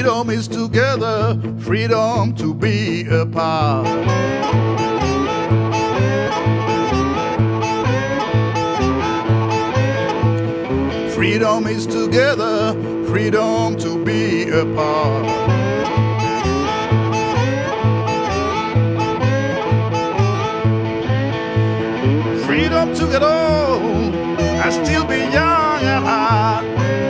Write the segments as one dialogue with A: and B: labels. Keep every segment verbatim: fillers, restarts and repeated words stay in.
A: Freedom is together, freedom to be apart. Freedom is together, freedom to be apart. Freedom to get old and still be young at heart.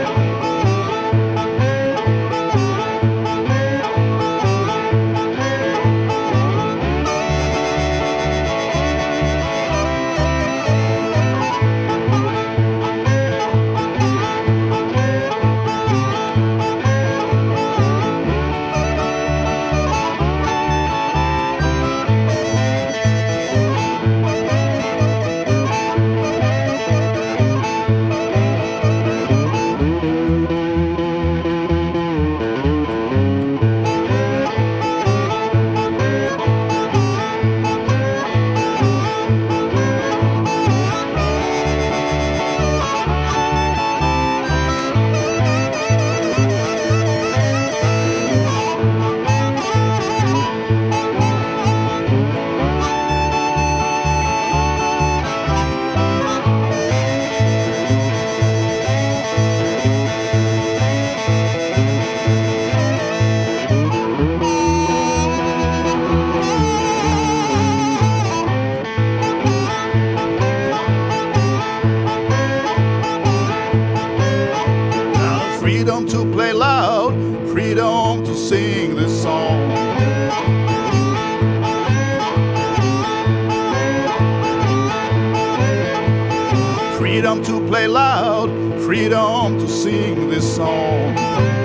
A: Freedom to play loud, freedom to sing this song. Freedom to play loud, freedom to sing this song.